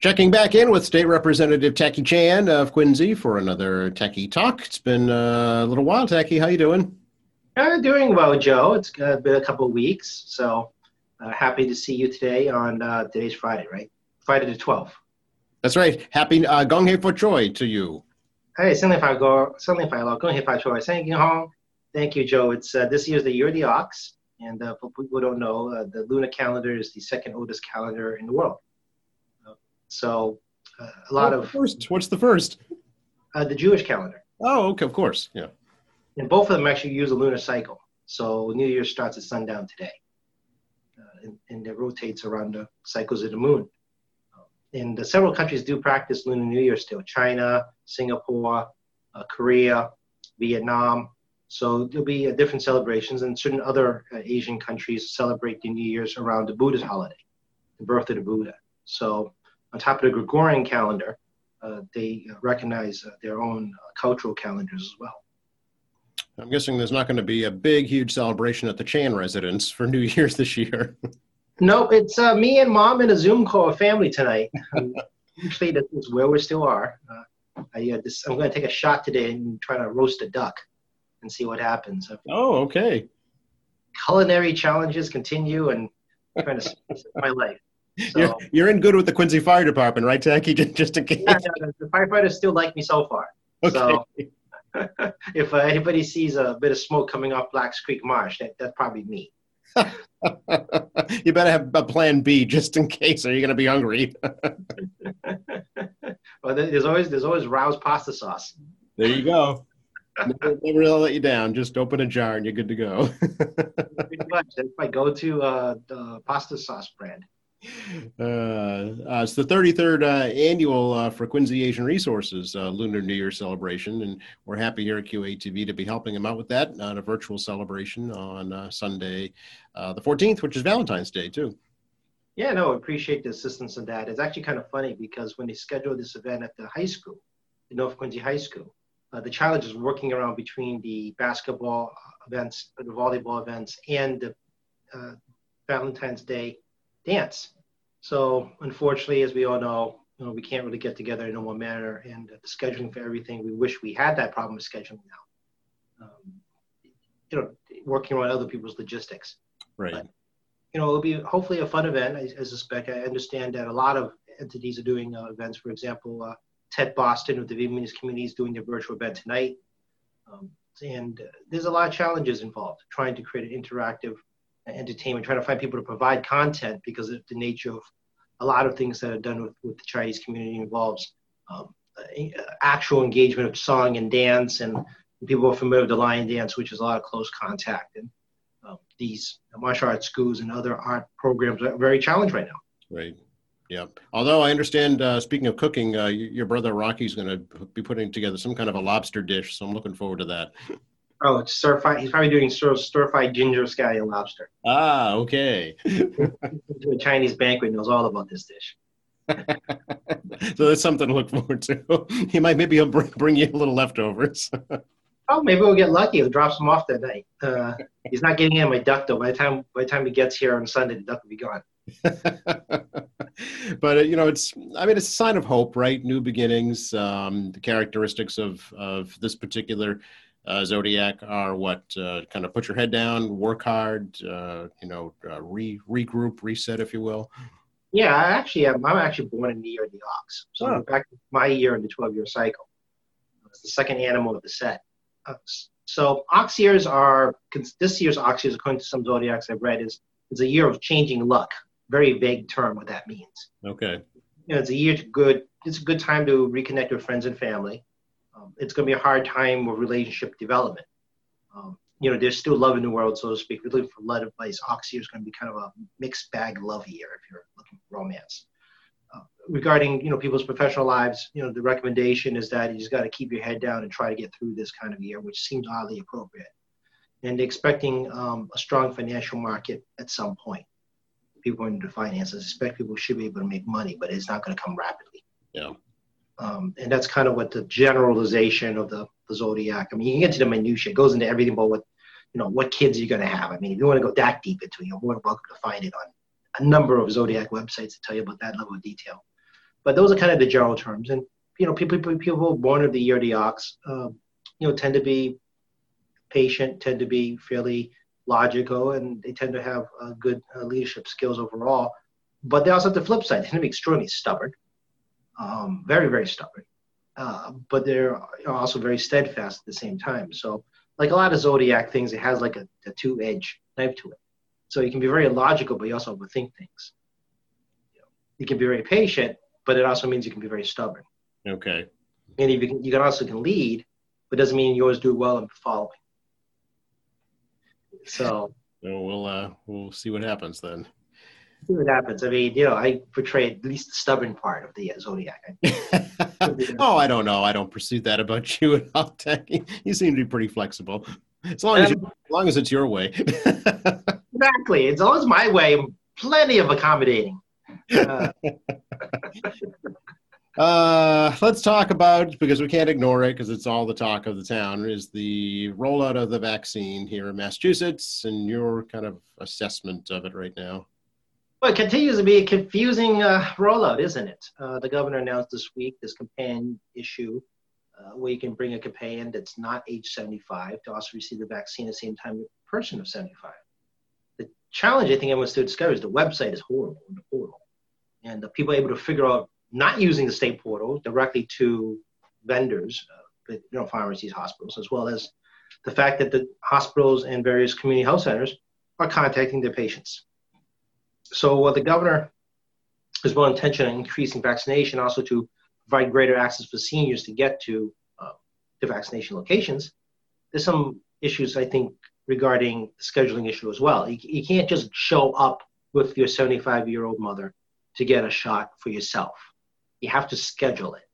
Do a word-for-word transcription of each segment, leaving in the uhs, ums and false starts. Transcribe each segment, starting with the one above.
Checking back in with State Representative Tacky Chan of Quincy for another Tacky Talk. It's been uh, a little while, Tacky. How you doing? Uh, doing well, Joe. It's uh, been a couple of weeks, so uh, happy to see you today on uh, today's Friday, right? Friday the twelfth. That's right. Happy uh, Gong Hei for Choi to you. Hey, 新年快樂，新年快樂，恭喜發財，新年好. Thank you, Joe. It's uh, this year's the year of the ox, and uh, for people who don't know, uh, the lunar calendar is the second oldest calendar in the world. Uh, so uh, a lot What's of the first? What's the first? uh, the Jewish calendar. Oh, okay, of course, yeah. And both of them actually use a lunar cycle. So New Year starts at sundown today, uh, and, and it rotates around the cycles of the moon. And uh, several countries do practice Lunar New Year still. China, Singapore, uh, Korea, Vietnam. So there'll be uh, different celebrations, and certain other uh, Asian countries celebrate the New Year's around the Buddha's holiday, the birth of the Buddha. So on top of the Gregorian calendar, uh, they uh, recognize uh, their own uh, cultural calendars as well. I'm guessing there's not going to be a big, huge celebration at the Chan residence for New Year's this year. Nope, it's uh, me and Mom in a Zoom call with family tonight. Um, usually that is where we still are. Uh, I, uh, this, I'm going to take a shot today and try to roast a duck and see what happens. Oh, okay. Culinary challenges continue, and I'm trying to spice up my life. So, you're, you're in good with the Quincy Fire Department, right, Tacky? Just, just in case. Yeah, no, the firefighters still like me so far. Okay. So if uh, anybody sees a bit of smoke coming off Blacks Creek Marsh, that, that's probably me. You better have a plan B just in case, or you're going to be hungry. Well, there's always there's always Rao's pasta sauce. There you go. Never, never really let you down. Just open a jar and you're good to go. Pretty much. That's my go-to uh, uh, pasta sauce brand. Uh, uh, it's the thirty-third uh, annual uh, for Quincy Asian Resources uh, Lunar New Year celebration, and we're happy here at Q A T V to be helping them out with that on a virtual celebration on uh, Sunday, uh, the fourteenth, which is Valentine's Day too. Yeah, no, I appreciate the assistance in that. It's actually kind of funny because when they scheduled this event at the high school, the North Quincy High School, uh, the challenge is working around between the basketball events, the volleyball events, and the uh, Valentine's Day dance. So unfortunately, as we all know, you know, we can't really get together in a normal manner, and the scheduling for everything, we wish we had that problem with scheduling now. Um, you know, working around other people's logistics. Right. But, you know, it'll be hopefully a fun event. I, I suspect. I understand that a lot of entities are doing uh, events. For example, uh, Ted Boston with the Vietnamese community is doing their virtual event tonight. Um, and uh, there's a lot of challenges involved trying to create an interactive entertainment, trying to find people to provide content because of the nature of a lot of things that are done with, with the Chinese community involves um, actual engagement of song and dance, and people are familiar with the lion dance, which is a lot of close contact. And um, these martial arts schools and other art programs are very challenged right now. Right. Yeah. Although I understand, uh, speaking of cooking, uh, your brother Rocky's going to be putting together some kind of a lobster dish, so I'm looking forward to that. Oh, it's stir fry. He's probably doing stir, stir fried ginger scallion lobster. Ah, okay. To a Chinese banquet knows all about this dish. So that's something to look forward to. He might maybe he'll bring, bring you a little leftovers. Oh, maybe we'll get lucky. He'll drop some off that night. Uh, he's not getting in my duck though. By the time by the time he gets here on Sunday, the duck will be gone. But uh, you know, it's I mean, it's a sign of hope, right? New beginnings. Um, the characteristics of of this particular Uh, Zodiac are what uh, kind of put your head down, work hard, uh, you know, uh, re regroup, reset, if you will. Yeah, I actually am. I'm actually born in the year of the ox. So Oh. back to my year in the twelve-year cycle. It's the second animal of the set. Uh, so ox years are, this year's ox years, according to some zodiacs I've read, is, is a year of changing luck. Very vague term what that means. Okay. You know, it's a year to good, it's a good time to reconnect with friends and family. Um, it's going to be a hard time with relationship development. Um, you know, there's still love in the world, so to speak. We're looking for love advice. Ox year is going to be kind of a mixed bag love year if you're looking for romance. Uh, regarding, you know, people's professional lives, you know, the recommendation is that you just got to keep your head down and try to get through this kind of year, which seems oddly appropriate. And expecting um, a strong financial market at some point. People into finances, I expect people should be able to make money, but it's not going to come rapidly. Yeah. Um, and that's kind of what the generalization of the, the zodiac. I mean, you can get to the minutiae. It goes into everything about what, you know, what kids you're going to have. I mean, if you want to go that deep into it, you're more than welcome to find it on a number of zodiac websites to tell you about that level of detail. But those are kind of the general terms. And, you know, people, people born of the year of the ox, uh, you know, tend to be patient, tend to be fairly logical, and they tend to have uh, good uh, leadership skills overall. But they also have the flip side. They tend to be extremely stubborn, um, very, very stubborn. Uh, but they're also very steadfast at the same time. So like a lot of Zodiac things, it has like a, a two-edged knife to it. So you can be very logical, but you also overthink things. You know, you can be very patient, but it also means you can be very stubborn. Okay. And you can, you can also can lead, but doesn't mean you always do well in following. So, so we'll uh, we'll see what happens then. See what happens. I mean, you know, I portray at least the stubborn part of the uh, Zodiac. Oh, I don't know. I don't pursue that about you at all, Tech. You seem to be pretty flexible. As long as, um, you, as long as it's your way. Exactly. It's always my way. Plenty of accommodating. Uh, uh, let's talk about, because we can't ignore it because it's all the talk of the town, is the rollout of the vaccine here in Massachusetts and your kind of assessment of it right now. Well, it continues to be a confusing uh, rollout, isn't it? Uh, the governor announced this week this companion issue uh, where you can bring a companion that's not age seventy-five to also receive the vaccine at the same time as a person of seventy-five. The challenge I think everyone still discovers is the website is horrible in the portal. And the people are able to figure out not using the state portal directly to vendors, uh, you know, pharmacies, hospitals, as well as the fact that the hospitals and various community health centers are contacting their patients. So uh, the governor is well intentioned on increasing vaccination, also to provide greater access for seniors to get to uh, the vaccination locations. There's some issues, I think, regarding the scheduling issue as well. You, you can't just show up with your seventy-five-year-old mother to get a shot for yourself. You have to schedule it.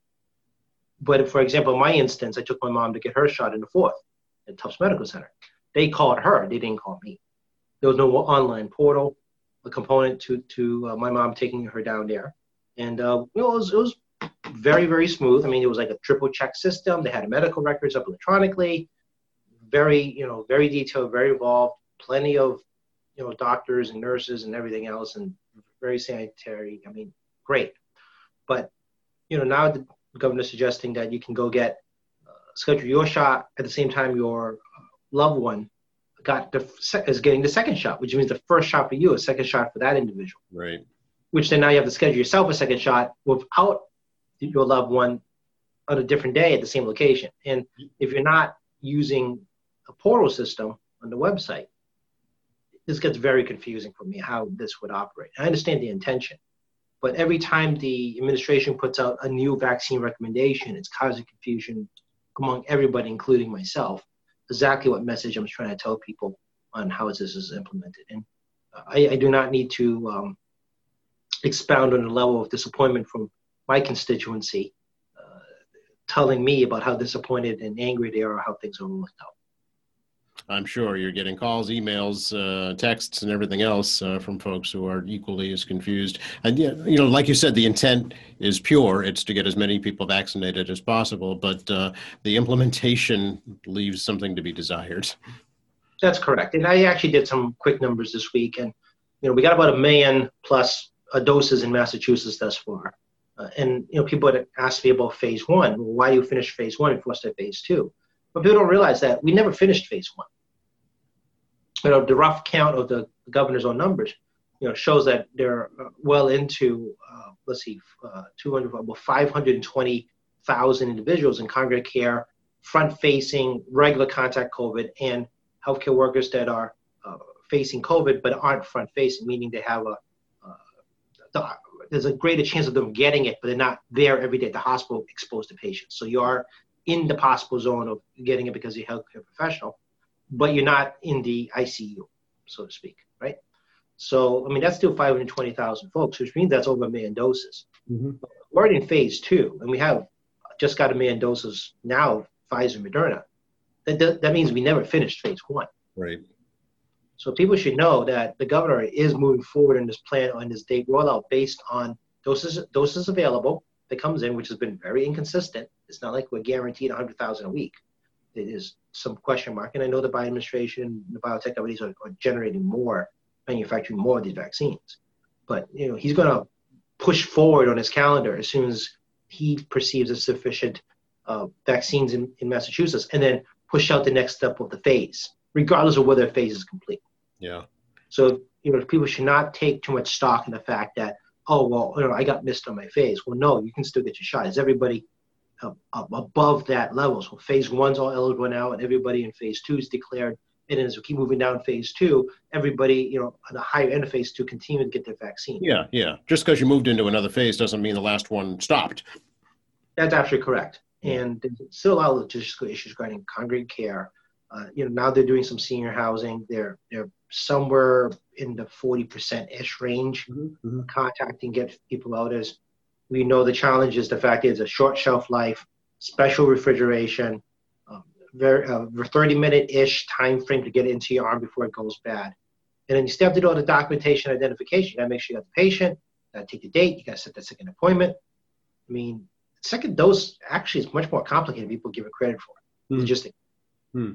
But for example, in my instance, I took my mom to get her shot in the fourth at Tufts Medical Center. They called her, they didn't call me. There was no online portal, a component to, to uh, my mom taking her down there. And uh, you know, it was, it was very, very smooth. I mean, it was like a triple check system. They had medical records up electronically, very, you know, very detailed, very involved, plenty of, you know, doctors and nurses and everything else, and very sanitary. I mean, great. But, you know, now the governor's suggesting that you can go get, uh, schedule your shot at the same time your loved one got the, is getting the second shot, which means the first shot for you, a second shot for that individual. Right. Which then now you have to schedule yourself a second shot without your loved one on a different day at the same location. And if you're not using a portal system on the website, this gets very confusing for me how this would operate. I understand the intention, but every time the administration puts out a new vaccine recommendation, it's causing confusion among everybody, including myself, exactly what message I'm trying to tell people on how this is implemented. And I, I do not need to um, expound on the level of disappointment from my constituency uh, telling me about how disappointed and angry they are how things are worked out. I'm sure you're getting calls, emails, uh, texts, and everything else uh, from folks who are equally as confused. And, yeah, you know, like you said, the intent is pure. It's to get as many people vaccinated as possible, but uh, the implementation leaves something to be desired. That's correct. And I actually did some quick numbers this week, and, you know, we got about a million plus uh, doses in Massachusetts thus far. Uh, and, you know, people had asked me about phase one. Well, why do you finish phase one and force to phase two? But people don't realize that we never finished phase one. You know, the rough count of the governor's own numbers, you know, shows that they're well into, uh, let's see, uh, two hundred, well, five hundred twenty thousand individuals in congregate care, front-facing, regular contact COVID, and healthcare workers that are uh, facing COVID but aren't front-facing, meaning they have a, uh, the, there's a greater chance of them getting it, but they're not there every day at the hospital exposed to patients. So you are in the possible zone of getting it because you're a healthcare professional, but you're not in the I C U, so to speak, right? So, I mean, that's still five hundred twenty thousand folks, which means that's over a million doses. Mm-hmm. We're in phase two, and we have just got a million doses now of Pfizer and Moderna. That, that means we never finished phase one. Right. So people should know that the governor is moving forward in this plan on this date rollout based on doses, doses available that comes in, which has been very inconsistent. It's not like we're guaranteed one hundred thousand a week. It is some question mark. And I know the Biden administration and the biotech companies are, are generating more, manufacturing more of these vaccines. But, you know, he's going to push forward on his calendar as soon as he perceives a sufficient uh, vaccines in, in Massachusetts, and then push out the next step of the phase, regardless of whether the phase is complete. Yeah. So, you know, people should not take too much stock in the fact that, oh, well, you know, I got missed on my phase. Well, no, you can still get your shot. Is everybody uh, above that level? So phase one's all eligible now, and everybody in phase two is declared. And as we keep moving down phase two, everybody, you know, on the higher end of phase two continue to get their vaccine. Yeah, yeah. Just because you moved into another phase doesn't mean the last one stopped. That's absolutely correct. Yeah. And there's still a lot of logistical issues regarding congregate care. Uh, you know, now they're doing some senior housing. They're they're somewhere in the forty percent ish range, Mm-hmm. contacting, get people out. As we know, the challenge is the fact that it's a short shelf life, special refrigeration, um, very uh, thirty minute ish time frame to get it into your arm before it goes bad. And then you still have to do all the documentation identification. You got to make sure you got the patient, you got to take the date, you got to set that second appointment. I mean, second dose actually is much more complicated than people give it credit for. Hmm. Logistic. Hmm.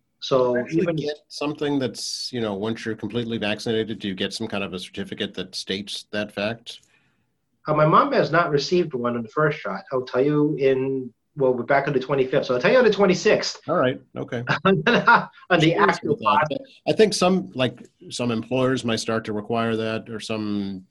So Actually even get something that's, you know, once you're completely vaccinated, do you get some kind of a certificate that states that fact? uh, my mom has not received one on the first shot. I'll tell you in, well, we're back on the twenty-fifth. So I'll tell you on the twenty-sixth. All right. Okay. on the actual That. I think some, like some employers might start to require that, or some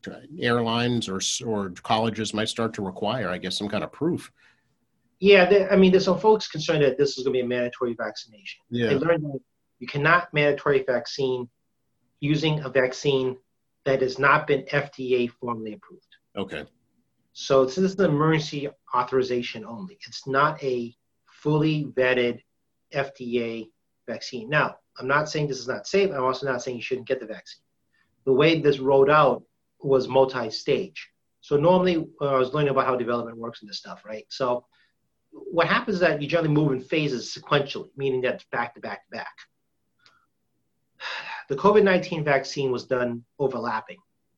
airlines or or colleges might start to require, I guess, some kind of proof. Yeah, there, I mean, there's some folks concerned that this is going to be a mandatory vaccination. Yeah. They learned that you cannot mandatory vaccine using a vaccine that has not been F D A formally approved. Okay. So this is an emergency authorization only. It's not a fully vetted F D A vaccine. Now, I'm not saying this is not safe. I'm also not saying you shouldn't get the vaccine. The way this rolled out was multi-stage. So normally, uh, I was learning about how development works and this stuff, right? So what happens is that you generally move in phases sequentially, meaning that it's back to back to back. The COVID nineteen vaccine was done overlapping.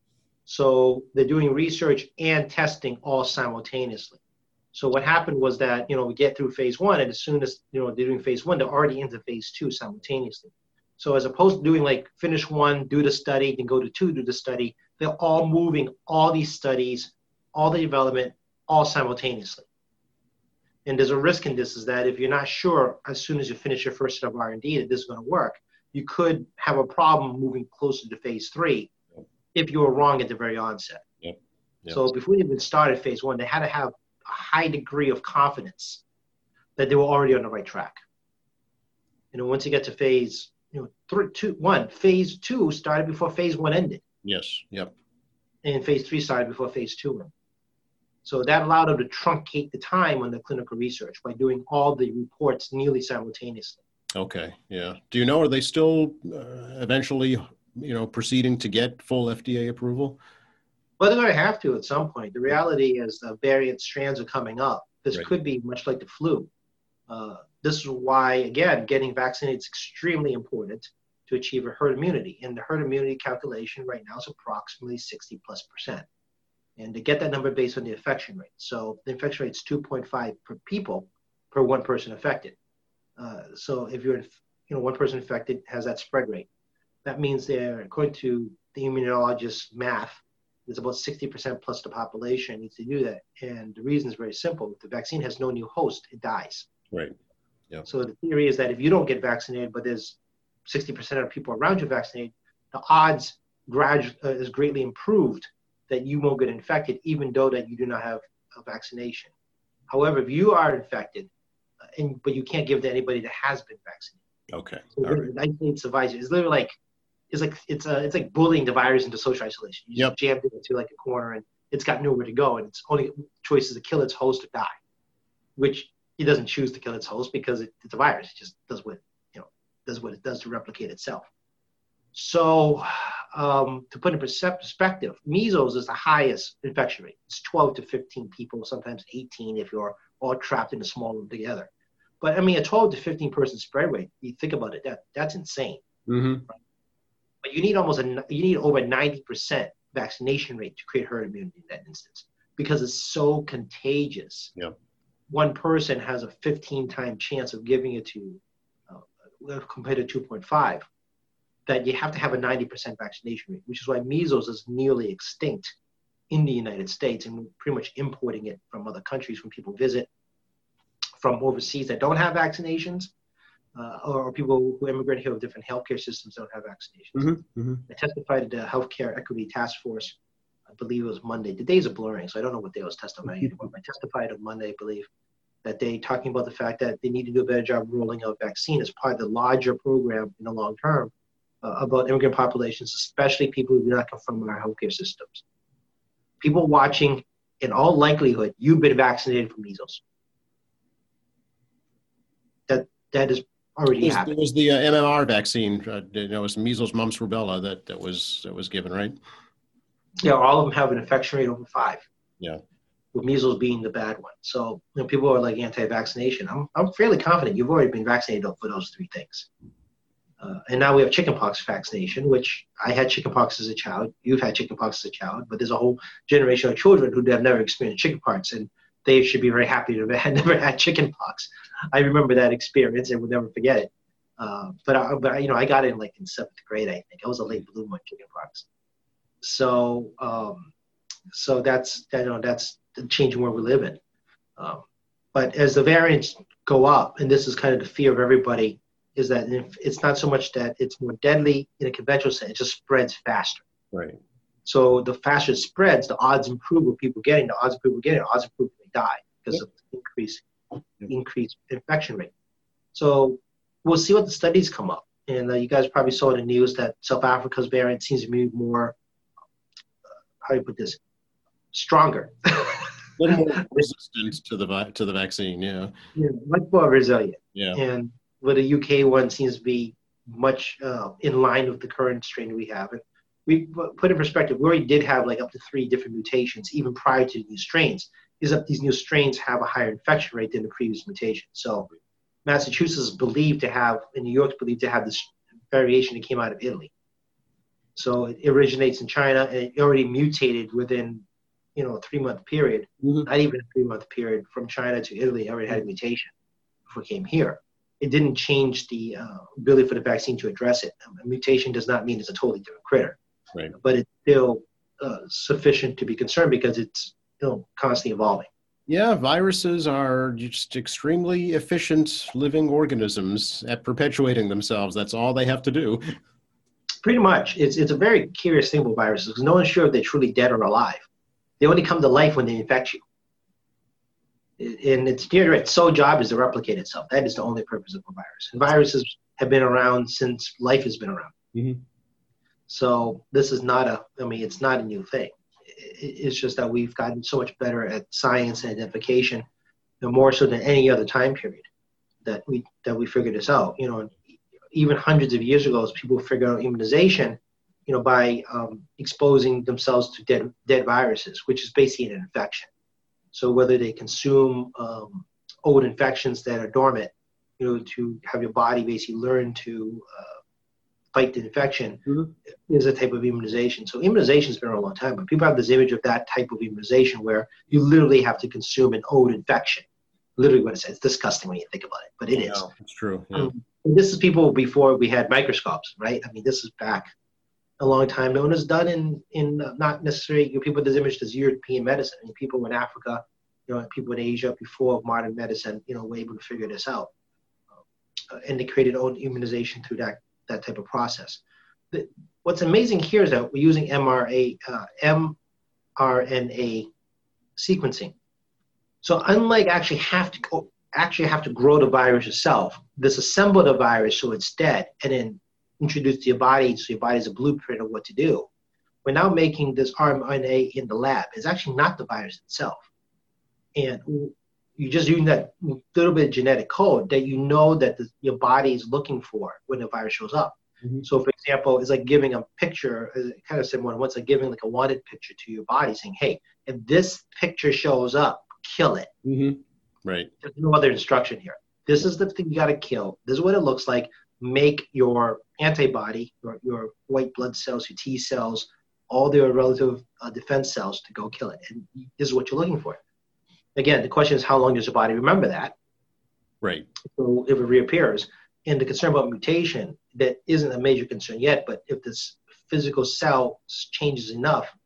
So they're doing research and testing all simultaneously. So what happened was that, you know, we get through phase one, and as soon as, you know, they're doing phase one, they're already into phase two simultaneously. So as opposed to doing like finish one, do the study, then go to two, do the study, they're all moving all these studies, all the development, all simultaneously. And there's a risk in this is that if you're not sure as soon as you finish your first set of R and D that this is going to work, you could have a problem moving closer to phase three if you were wrong at the very onset. Yep. Yep. So before they even started phase one, they had to have a high degree of confidence that they were already on the right track. You know, once you get to phase, you know, three, two, one, phase two started before phase one ended. Yes. Yep. And phase three started before phase two ended. So that allowed them to truncate the time on the clinical research by doing all the reports nearly simultaneously. Okay. Yeah. Do you know, are they still uh, eventually, you know, proceeding to get full F D A approval? Well, they're going to have to at some point. The reality is the variant strands are coming up. This Right. could be much like the flu. Uh, this is why, again, getting vaccinated is extremely important to achieve a herd immunity. And the herd immunity calculation right now is approximately sixty plus percent. And to get that number based on the infection rate. So the infection rate is two point five per people per one person affected. Uh, so if you're, you know, one person infected has that spread rate. That means they're, according to the immunologist's math, there's about sixty percent plus the population needs to do that. And the reason is very simple. If the vaccine has no new host, it dies. Right. Yeah. So the theory is that if you don't get vaccinated, but there's sixty percent of people around you vaccinated, the odds gradu- uh, is greatly improved that you won't get infected, even though that you do not have a vaccination. However, if you are infected, uh, and but you can't give to anybody that has been vaccinated. Okay. So All right. isolates the virus. It's literally like it's like it's uh, it's like bullying the virus into social isolation. You Yep. just jammed it into like a corner, and it's got nowhere to go, and its only choice is to kill its host or die, which it doesn't choose to kill its host because it, it's a virus. It just does what you know does what it does to replicate itself. So, um, to put in perspective, measles is the highest infection rate. It's twelve to fifteen people, sometimes eighteen if you're all trapped in a small room together. But I mean, a twelve to fifteen person spread rate, you think about it, that that's insane. Mm-hmm. But you need almost a, you need over ninety percent vaccination rate to create herd immunity in that instance because it's so contagious. Yep. One person has a fifteen time chance of giving it to you uh, compared to two point five. That you have to have a ninety percent vaccination rate, which is why measles is nearly extinct in the United States, and we're pretty much importing it from other countries when people visit from overseas that don't have vaccinations, uh, or, or people who immigrate here with different healthcare systems don't have vaccinations. Mm-hmm. Mm-hmm. I testified at the Healthcare Equity Task Force. I believe it was Monday. The days are blurring, so I don't know what day I was testifying anymore. I testified on Monday, I believe, that they talking about the fact that they need to do a better job rolling out vaccine as part of the larger program in the long term uh, about immigrant populations, especially people who do not come from our healthcare systems. People watching, in all likelihood, you've been vaccinated for measles. That that is already It was, happened. it was the uh, M M R vaccine. Uh, you know, it was measles, mumps, rubella that that was that was given, right? Yeah, all of them have an infection rate over five. Yeah. With measles being the bad one. So, you know, people are like anti-vaccination. I'm I'm fairly confident you've already been vaccinated for those three things. Uh, and now we have chickenpox vaccination, which I had chickenpox as a child. You've had chickenpox as a child, but there's a whole generation of children who have never experienced chickenpox, and they should be very happy to have never had chickenpox. I remember that experience and would never forget it. Uh, but I, but you know, I got it in like in seventh grade. I think I was a late bloomer on chickenpox. So um, so that's that, you know that's the changing world we live in. Um, but as the variants go up, and this is kind of the fear of everybody, is that if it's not so much that it's more deadly in a conventional sense, it just spreads faster. Right. So the faster it spreads, the odds improve of people getting, the odds of people getting, the odds improve when they die because Yep. of the increase, Yep. increased infection rate. So we'll see what the studies come up. And uh, you guys probably saw in the news that South Africa's variant seems to be more, uh, how do you put this, stronger. A little more resistant to the vi- to the vaccine. Yeah. Yeah, much more resilient. Yeah. And where the U K one seems to be much uh, in line with the current strain we have. And we put in perspective, we already did have like up to three different mutations even prior to new strains, is that these new strains have a higher infection rate than the previous mutation. So Massachusetts is believed to have, and New York is believed to have this variation that came out of Italy. So it originates in China, and it already mutated within, you know, a three-month period, Mm-hmm. not even a three-month period, from China to Italy, already had a mutation before it came here. It didn't change the uh, ability for the vaccine to address it. A mutation does not mean it's a totally different critter, Right. but it's still uh, sufficient to be concerned because it's, you know, constantly evolving. Yeah, viruses are just extremely efficient living organisms at perpetuating themselves. That's all they have to do. Pretty much. It's, it's a very curious thing with viruses because no one's sure if they're truly dead or alive. They only come to life when they infect you. And its its sole job is to replicate itself. That is the only purpose of a virus. And viruses have been around since life has been around. Mm-hmm. So this is not a, I mean, it's not a new thing. It's just that we've gotten so much better at science and identification, and more so than any other time period that we that we figured this out. You know, even hundreds of years ago, as people figured out immunization, you know, by um, exposing themselves to dead dead viruses, which is basically an infection. So whether they consume um, old infections that are dormant, you know, to have your body basically learn to uh, fight the infection, mm-hmm. is a type of immunization. So immunization has been around a long time, but people have this image of that type of immunization where you literally have to consume an old infection. Literally what it says. It's disgusting when you think about it, but it yeah, is. It's true. Yeah. Um, this is people before we had microscopes, right? I mean, this is back a long time. No one has done in, in uh, not necessarily, you know, people with this image as European medicine. I mean, people in Africa, you know, people in Asia before modern medicine, you know, were able to figure this out. Uh, and they created own immunization through that that type of process. The, what's amazing here is that we're using M R A, uh, mRNA sequencing. So unlike actually have to go, actually have to grow the virus yourself, disassemble the virus so it's dead, and then introduce to your body so your body is a blueprint of what to do. We're now making this R N A in the lab. It's actually not the virus itself. And you're just using that little bit of genetic code that you know that the, your body is looking for when the virus shows up. Mm-hmm. So, for example, it's like giving a picture, kind of similar. Once like giving like a wanted picture to your body, saying, "Hey, if this picture shows up, kill it." Mm-hmm. Right. There's no other instruction here. This is the thing you got to kill. This is what it looks like. Make your antibody, your, your white blood cells, your T cells, all their relative uh, defense cells to go kill it. And this is what you're looking for. Again, the question is, how long does your body remember that? Right. So if it reappears, and the concern about mutation, that isn't a major concern yet, but if this physical cell changes enough,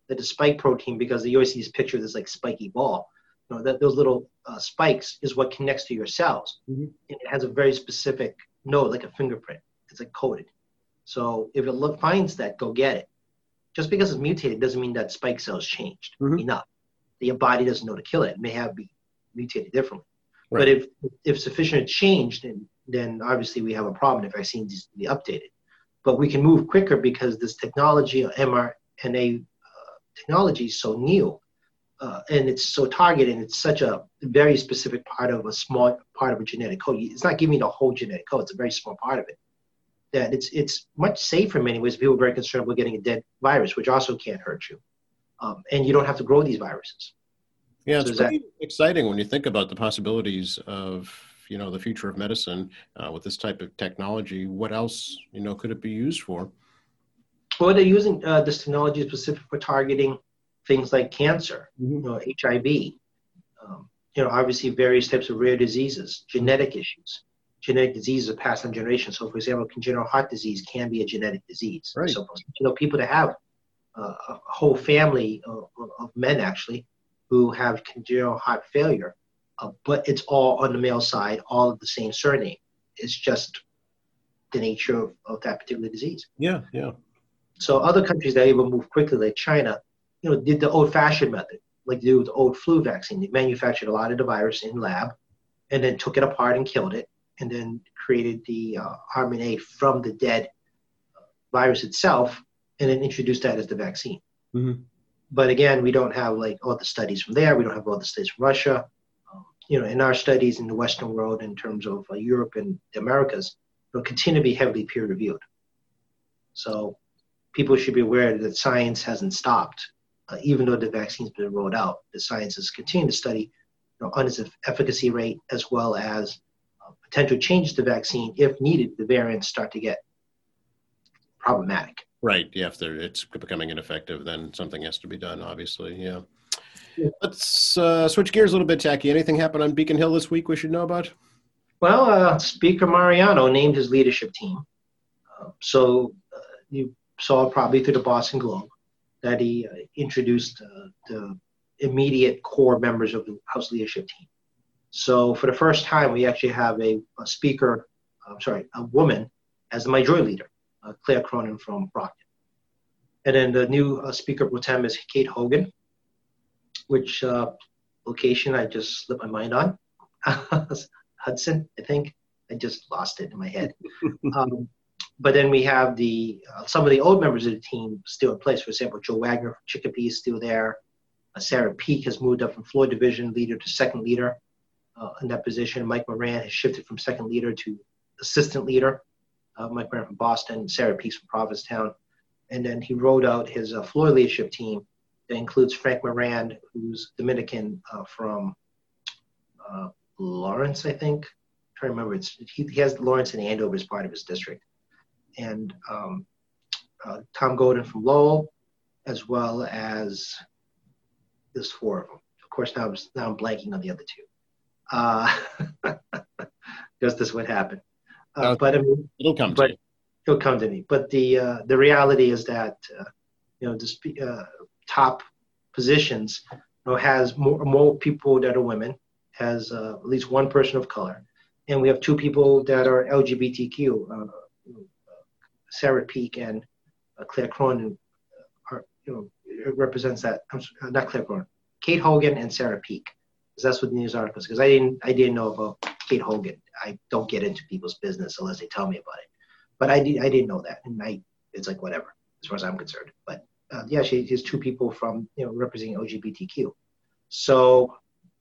that the spike protein, because you always see this picture of this like spiky ball, you know, that those little uh, spikes is what connects to your cells. Mm-hmm. And it has a very specific node, like a fingerprint. It's like coded. So if it look, finds that, go get it. Just because it's mutated doesn't mean that spike cell's changed mm-hmm. enough. Your body doesn't know to kill it. It may have be mutated differently. Right. But if if sufficient changed, then then obviously we have a problem if vaccines need to be updated. But we can move quicker because this technology, mRNA uh, technology, is so new, uh, and it's so targeted, and it's such a very specific part of a small part of a genetic code. It's not giving the whole genetic code; it's a very small part of it. That it's it's much safer in many ways. People are very concerned about getting a dead virus, which also can't hurt you, um, and you don't have to grow these viruses. Yeah, it's so pretty that, exciting when you think about the possibilities of, you know, the future of medicine uh, with this type of technology. What else, you know, could it be used for? Well, they're using uh, this technology specific for targeting things like cancer, mm-hmm. you know, H I V, um, you know, obviously various types of rare diseases, genetic mm-hmm. issues. Genetic diseases are passed on generations. So, for example, congenital heart disease can be a genetic disease. Right. So, you know, people that have uh, a whole family of, of men actually who have congenital heart failure, uh, but it's all on the male side, all of the same surname. It's just the nature of, of that particular disease. Yeah, yeah. So other countries that even move quickly, like China, you know, did the old-fashioned method, like they do with the old flu vaccine. They manufactured a lot of the virus in lab, and then took it apart and killed it, and then created the uh, R N A from the dead uh, virus itself, and then introduced that as the vaccine. Mm-hmm. But again, we don't have like all the studies from there. We don't have all the studies from Russia. Um, you know, in our studies in the Western world, in terms of uh, Europe and the Americas, will continue to be heavily peer reviewed. So people should be aware that science hasn't stopped, uh, even though the vaccine's been rolled out. The science is continuing to study, you know, on its efficacy rate as well as uh, potential changes to the vaccine if needed. The variants start to get problematic. Right. Yeah. If it's becoming ineffective, then something has to be done, obviously. Yeah. yeah. Let's uh, switch gears a little bit, Tacky. Anything happen on Beacon Hill this week we should know about? Well, uh, Speaker Mariano named his leadership team. Uh, so uh, you saw probably through the Boston Globe that he uh, introduced uh, the immediate core members of the House leadership team. So for the first time, we actually have a, a speaker, I'm sorry, a woman as the majority leader. Uh, Claire Cronin from Brockton. And then the new uh, Speaker Pro Tem is Kate Hogan, which uh, location I just slipped my mind on. Hudson, I think. I just lost it in my head. um, but then we have the uh, some of the old members of the team still in place. For example, Joe Wagner from Chicopee is still there. Uh, Sarah Peak has moved up from Floyd Division leader to second leader uh, in that position. Mike Moran has shifted from second leader to assistant leader. Uh, Mike Moran from Boston, Sarah Peaks from Provincetown. And then he wrote out his uh, Florida leadership team that includes Frank Moran, who's Dominican uh, from uh, Lawrence, I think. I'm trying to remember. It's, he, he has Lawrence and Andover as part of his district. And um, uh, Tom Golden from Lowell, as well as there's four of them. Of course, now I'm, now I'm blanking on the other two. Uh, because this would happen. Uh, but I mean, it'll come but to you. It'll come to me. But the uh, the reality is that uh, you know the uh, top positions, you know, has more more people that are women, has uh, at least one person of color, and we have two people that are L G B T Q. Uh, Sarah Peak and uh, Claire Cronin are, you know, it represents that. I'm sorry, not Claire Cronin, Kate Hogan and Sarah Peak. Because that's what the news articles. Because I didn't I didn't know about Kate Hogan. I don't get into people's business unless they tell me about it. But I, did, I didn't know that. And I, it's like, whatever, as far as I'm concerned. But uh, yeah, she has two people from, you know, representing L G B T Q. So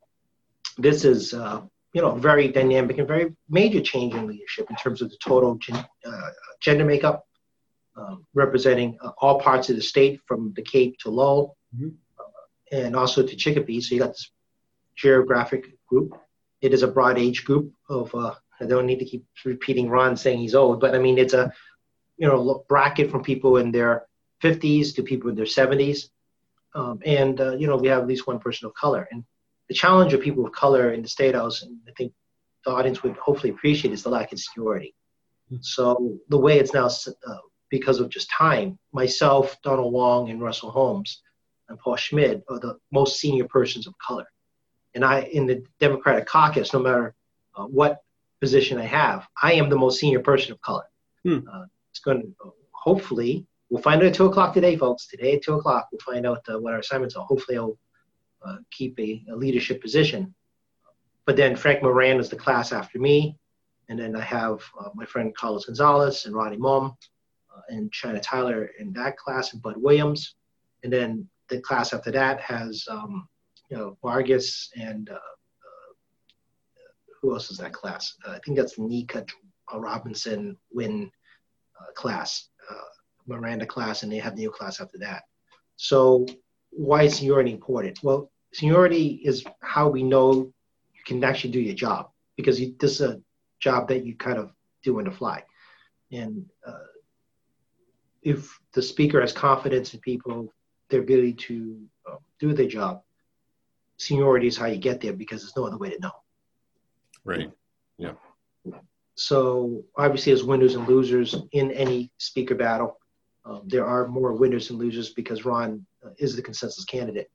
this is, uh, you know, very dynamic and very major change in leadership in terms of the total gen, uh, gender makeup, um, representing uh, all parts of the state from the Cape to Lowell, mm-hmm. uh, and also to Chicopee. So you got this geographic group. It is a broad age group of, uh, I don't need to keep repeating Ron saying he's old, but I mean, it's a, you know, bracket from people in their fifties to people in their seventies. Um, and, uh, you know, we have at least one person of color. And the challenge of people of color in the State House, and I think the audience would hopefully appreciate, is the lack of security. Mm-hmm. So the way it's now, uh, because of just time, myself, Donald Wong, and Russell Holmes and Paul Schmidt are the most senior persons of color. And I, in the Democratic caucus, no matter uh, what position I have, I am the most senior person of color. Hmm. Uh, it's going to, hopefully, we'll find out at two o'clock today, folks. Today at two o'clock, we'll find out uh, what our assignments are. Hopefully, I'll uh, keep a, a leadership position. But then Frank Moran is the class after me. And then I have uh, my friend Carlos Gonzalez and Ronnie Mum uh, and China Tyler in that class, and Bud Williams. And then the class after that has, um, you know, Vargas and uh, uh, who else is that class? Uh, I think that's Nika uh, Robinson Wynn uh, class, uh, Miranda class, and they have the new class after that. So why is seniority important? Well, seniority is how we know you can actually do your job, because you, this is a job that you kind of do on the fly. And uh, if the speaker has confidence in people, their ability to uh, do their job, seniority is how you get there, because there's no other way to know. Right. Yeah. So obviously, there's winners and losers in any speaker battle. Um, there are more winners and losers because Ron uh, is the consensus candidate.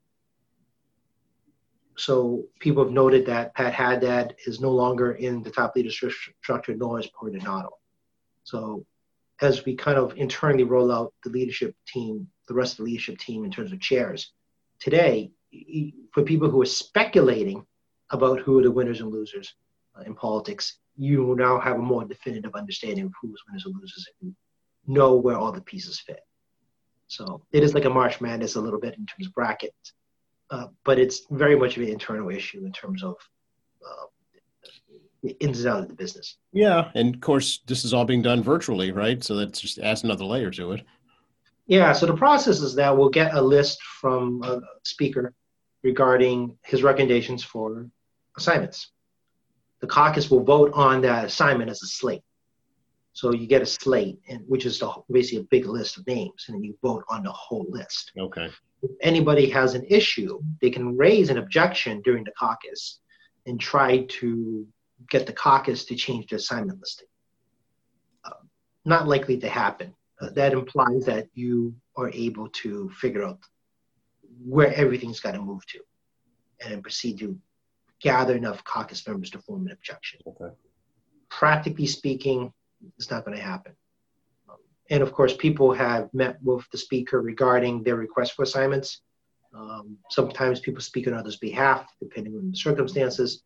So people have noted that Pat Haddad is no longer in the top leadership structure, nor is Paul Donato. So as we kind of internally roll out the leadership team, the rest of the leadership team in terms of chairs, today, for people who are speculating about who are the winners and losers uh, in politics, you will now have a more definitive understanding of who's winners and losers and know where all the pieces fit. So it is like a March Madness a little bit in terms of brackets. Uh, but it's very much of an internal issue in terms of uh, the ins and outs of the business. Yeah, and of course, this is all being done virtually, right? So that just adds another layer to it. Yeah, so the process is that we'll get a list from a speaker regarding his recommendations for assignments. The caucus will vote on that assignment as a slate. So you get a slate, and which is the, basically a big list of names, and then you vote on the whole list. Okay. If anybody has an issue, they can raise an objection during the caucus and try to get the caucus to change the assignment listing. Uh, not likely to happen. Uh, that implies that you are able to figure out where everything's got to move to and then proceed to gather enough caucus members to form an objection. Okay. Practically speaking, it's not going to happen. And of course, people have met with the speaker regarding their request for assignments. Um, sometimes people speak on others' behalf, depending on the circumstances.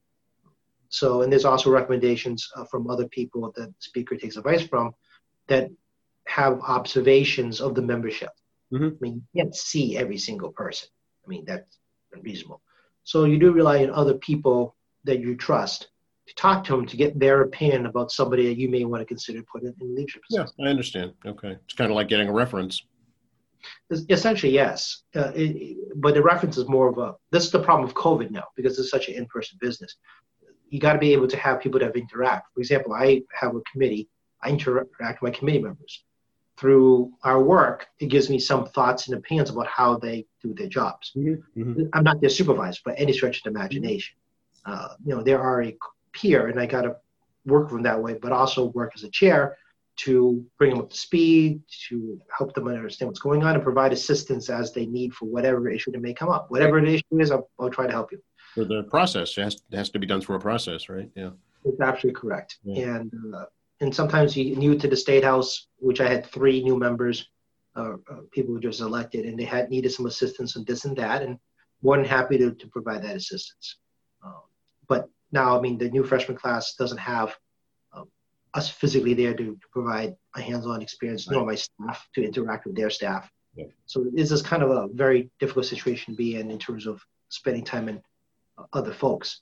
So, and there's also recommendations uh, from other people that the speaker takes advice from that have observations of the membership. Mm-hmm. I mean, you can't see every single person. I mean, that's unreasonable. So you do rely on other people that you trust to talk to them to get their opinion about somebody that you may want to consider putting in leadership position. Yeah, I understand. Okay. It's kind of like getting a reference. Essentially, yes. Uh, it, but the reference is more of a, this is the problem with COVID now, because it's such an in-person business. You got to be able to have people that interact. For example, I have a committee. I interact with my committee members. Through our work, it gives me some thoughts and opinions about how they do their jobs. Mm-hmm. Mm-hmm. I'm not their supervisor by any stretch of the imagination. Mm-hmm. Uh, you know, there are a peer, and I got to work from that way, but also work as a chair to bring them up to speed, to help them understand what's going on, and provide assistance as they need for whatever issue that may come up. Whatever the issue is, I'll, I'll try to help you. For the process, it has, it has to be done through a process, right? Yeah. It's absolutely correct. Yeah. And uh, and sometimes you new to the State House, which I had three new members, uh, uh, people who just elected, and they had needed some assistance on this and that, and more than happy to, to provide that assistance. Um, but now, I mean, the new freshman class doesn't have um, us physically there to, to provide a hands-on experience, nor my staff to interact with their staff. Yeah. So this is kind of a very difficult situation to be in in terms of spending time in uh, other folks.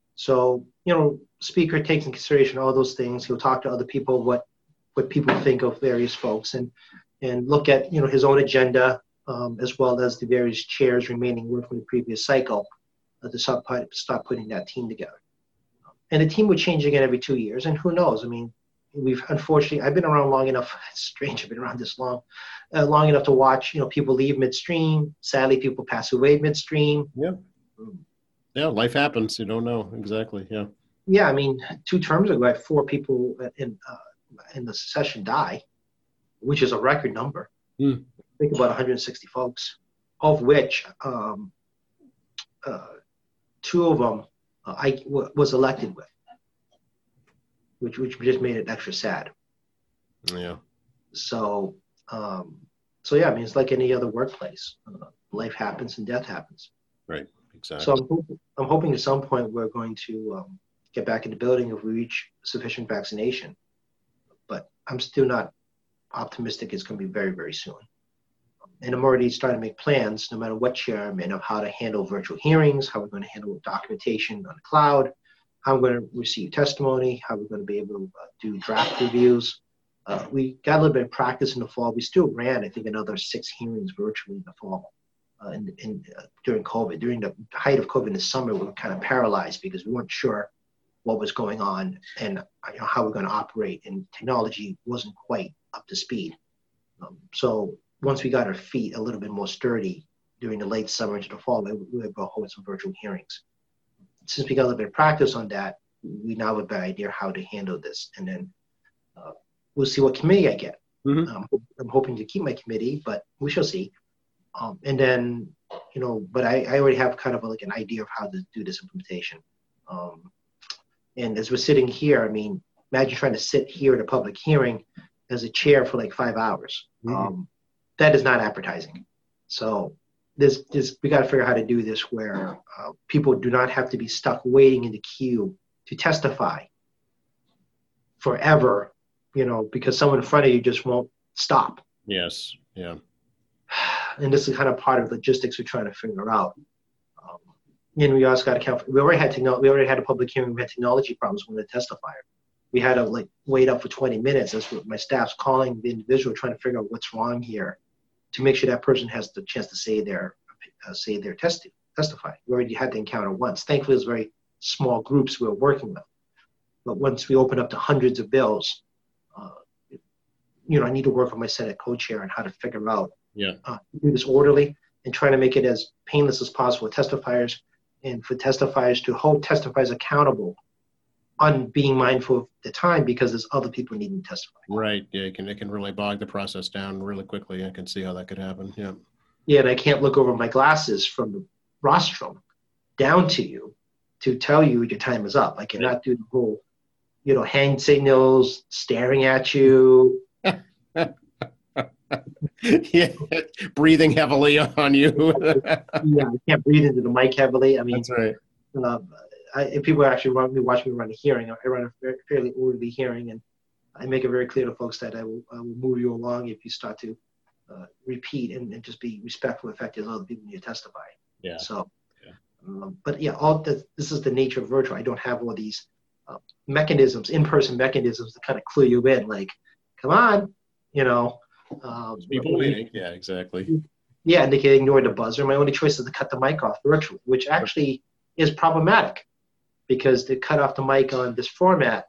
So, you know, speaker takes in consideration all those things. He'll talk to other people, what what people think of various folks, and and look at, you know, his own agenda, um, as well as the various chairs remaining work from the previous cycle uh, to start, start putting that team together. And the team would change again every two years. And who knows? I mean, we've unfortunately, I've been around long enough. It's strange I've been around this long, uh, long enough to watch, you know, people leave midstream. Sadly, people pass away midstream. Yeah. Um, yeah, life happens. You don't know exactly. Yeah. Yeah, I mean, two terms ago, I had four people in uh, in the session die, which is a record number. Mm. I think about one hundred sixty folks. of which um, uh, two of them uh, I w- was elected with, which which just made it extra sad. Yeah. So, um, so yeah, I mean, it's like any other workplace. Uh, life happens and death happens. Right. Exactly. So I'm, hoping, I'm hoping at some point we're going to um, get back in the building if we reach sufficient vaccination. But I'm still not optimistic it's going to be very, very soon. And I'm already starting to make plans, no matter what chair I'm in, of how to handle virtual hearings, how we're going to handle documentation on the cloud, how we're going to receive testimony, how we're going to be able to uh, do draft reviews. Uh, we got a little bit of practice in the fall. We still ran, I think, another six hearings virtually in the fall uh, in, in, uh, during COVID. During the height of COVID in the summer, we were kind of paralyzed because we weren't sure what was going on and you know, how we're going to operate, and technology wasn't quite up to speed. Um, so once we got our feet a little bit more sturdy during the late summer into the fall, we were able to hold some virtual hearings. Since we got a little bit of practice on that, we now have a better idea how to handle this. And then uh, we'll see what committee I get. Mm-hmm. Um, I'm hoping to keep my committee, but we shall see. Um, and then, you know, but I, I already have kind of like an idea of how to do this implementation. Um, and as we're sitting here, I mean, imagine trying to sit here at a public hearing as a chair for like five hours. Mm-hmm. Um, that is not advertising. So this, this we got to figure out how to do this where uh, people do not have to be stuck waiting in the queue to testify forever, you know, because someone in front of you just won't stop. Yes. Yeah. And this is kind of part of logistics we're trying to figure out. Um, and we also got to count. For, we already had technology. We already had a public hearing. We had technology problems with the testifier. We had to like wait up for twenty minutes. That's what my staff's calling the individual, trying to figure out what's wrong here, to make sure that person has the chance to say their uh, say their testi- testify. We already had the encounter once. Thankfully, it was very small groups we were working with. But once we open up to hundreds of bills, uh, you know, I need to work with my Senate co-chair on how to figure out Yeah. uh, do this orderly and try to make it as painless as possible with testifiers, and for testifiers to hold testifiers accountable on being mindful of the time, because there's other people needing to testify. Right. Yeah. It can, it can really bog the process down really quickly. I can see how that could happen. Yeah. Yeah, and I can't look over my glasses from the rostrum down to you to tell you your time is up. I cannot do the whole, you know, hand signals, staring at you. Yeah. Breathing heavily on you. Yeah, I can't breathe into the mic heavily. I mean, That's right. Uh, I, if people actually run me, watch me run a hearing, I run a very, fairly orderly hearing, and I make it very clear to folks that I will, I will move you along if you start to uh, repeat and, and just be respectful, effective to other people when you testify. Yeah. So, Yeah. Um, but yeah, all the, this is the nature of virtual. I don't have all these uh, mechanisms, in-person mechanisms to kind of clue you in, like, come on, you know. Um, People waiting. Yeah, exactly. Yeah, and they can ignore the buzzer. My only choice is to cut the mic off virtually, which actually is problematic, because to cut off the mic on this format,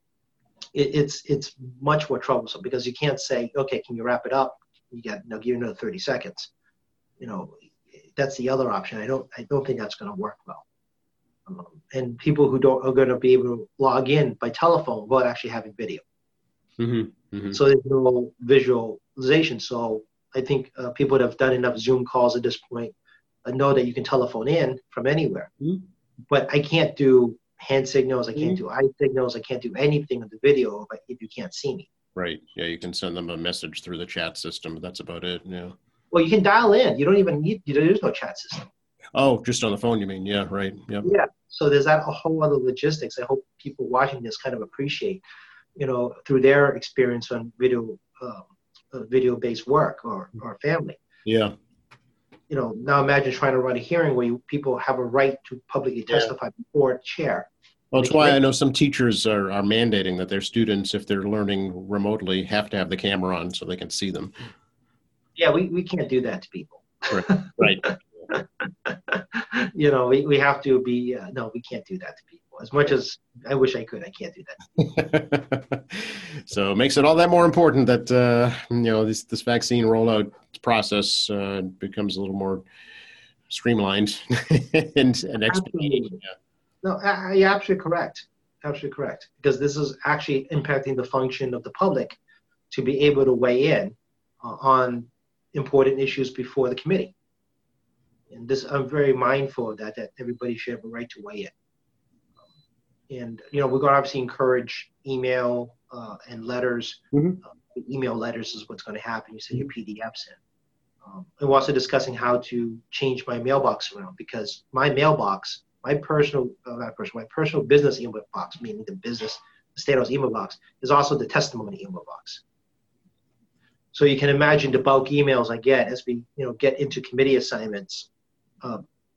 it, it's it's much more troublesome, because you can't say, okay, can you wrap it up? You got, I'll give you another thirty seconds. You know, that's the other option. I don't I don't think that's going to work well. Um, and people who don't are going to be able to log in by telephone without actually having video. Mm-hmm. Mm-hmm. So there's no visualization. So I think uh, people that have done enough Zoom calls at this point uh, know that you can telephone in from anywhere. Mm-hmm. But I can't do hand signals. I can't Mm-hmm. do eye signals. I can't do anything on the video if, I, if you can't see me. Right. Yeah, you can send them a message through the chat system, but that's about it. Yeah. Well, you can dial in. You don't even need, there is no chat system. Oh, just on the phone, you mean? Yeah, right. Yep. Yeah. So there's that a whole other logistics. I hope people watching this kind of appreciate, you know, through their experience on video, um, uh, video-based work or, or family. Yeah. You know, now imagine trying to run a hearing where you, people have a right to publicly testify yeah. before a chair. Well, that's why I know some teachers are, are mandating that their students, if they're learning remotely, have to have the camera on so they can see them. Yeah, we, we can't do that to people. Right. Right. You know, we, we have to be, uh, no, we can't do that to people. As much as I wish I could, I can't do that. So it makes it all that more important that, uh, you know, this, this vaccine rollout process uh, becomes a little more streamlined and, and expedited. Yeah. No, I, you're absolutely correct. Absolutely correct. Because this is actually impacting the function of the public to be able to weigh in uh, on important issues before the committee. And this, I'm very mindful of that, that everybody should have a right to weigh in. And, you know, we're going to obviously encourage email uh, and letters. Mm-hmm. Uh, email letters is what's going to happen. You send your P D Fs in. Um, and we're also discussing how to change my mailbox around, because my mailbox, my personal, uh, not personal, my personal business email box, meaning the business, the State House email box, is also the testimony email box. So you can imagine the bulk emails I get as we, you know, get into committee assignments. Uh,